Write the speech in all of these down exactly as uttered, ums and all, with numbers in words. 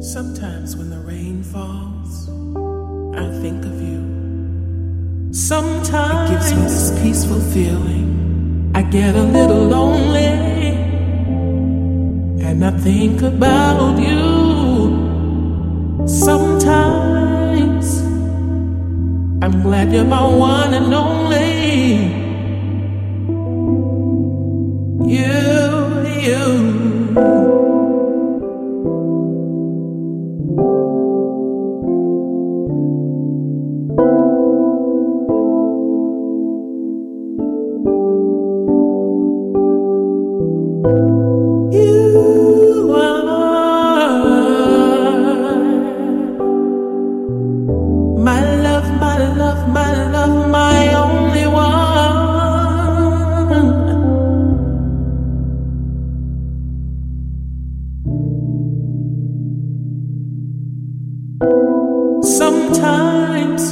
Sometimes when the rain falls, I think of you. Sometimes it gives me this peaceful feeling. I get a little lonely, and I think about you. Sometimes I'm glad you're my one and only. You, you. You are my love, my love, my love, my only one. Sometimes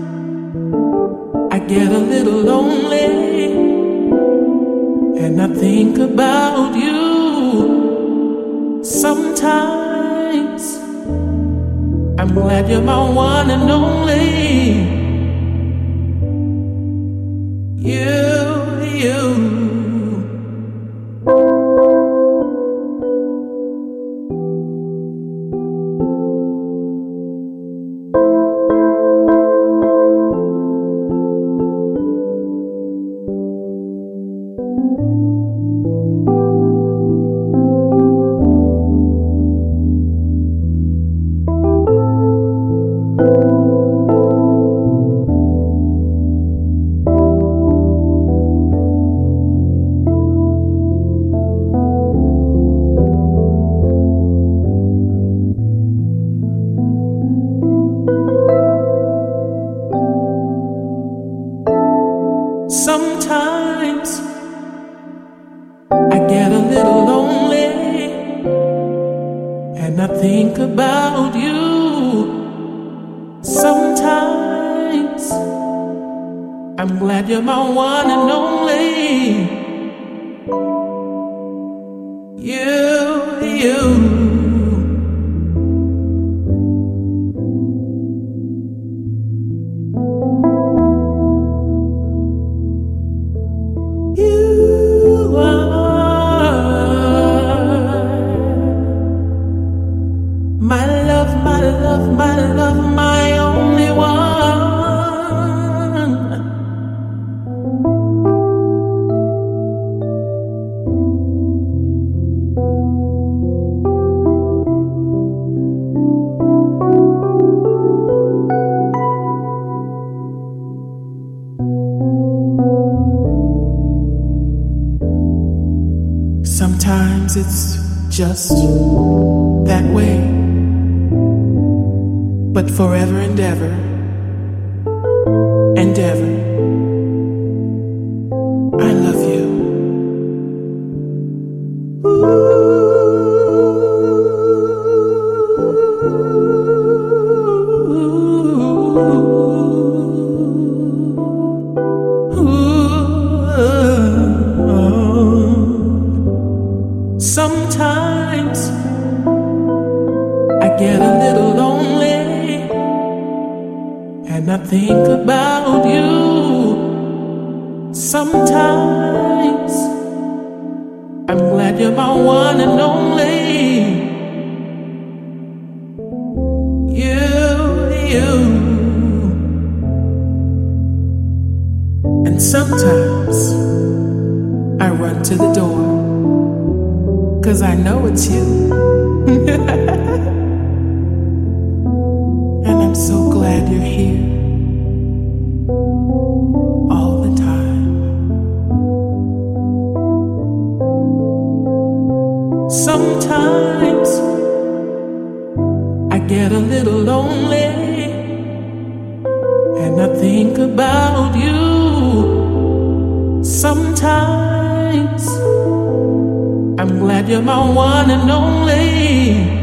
I get a little lonely, and I think about you. Sometimes I'm glad you're my one and only. You, you. Sometimes I get a little lonely, and I think about you. Sometimes I'm glad you're my one and only. You, you. You are my love, my love, my love, my only one. Sometimes it's just that way, but forever and ever and ever, I love you. Sometimes I get a little lonely, and I think about you. Sometimes I'm glad you're my one and only. You, you. And sometimes I run to the door, 'cause I know it's you. And I'm so glad you're here all the time. Sometimes I get a little lonely, and I think about you. Sometimes I'm glad you're my one and only.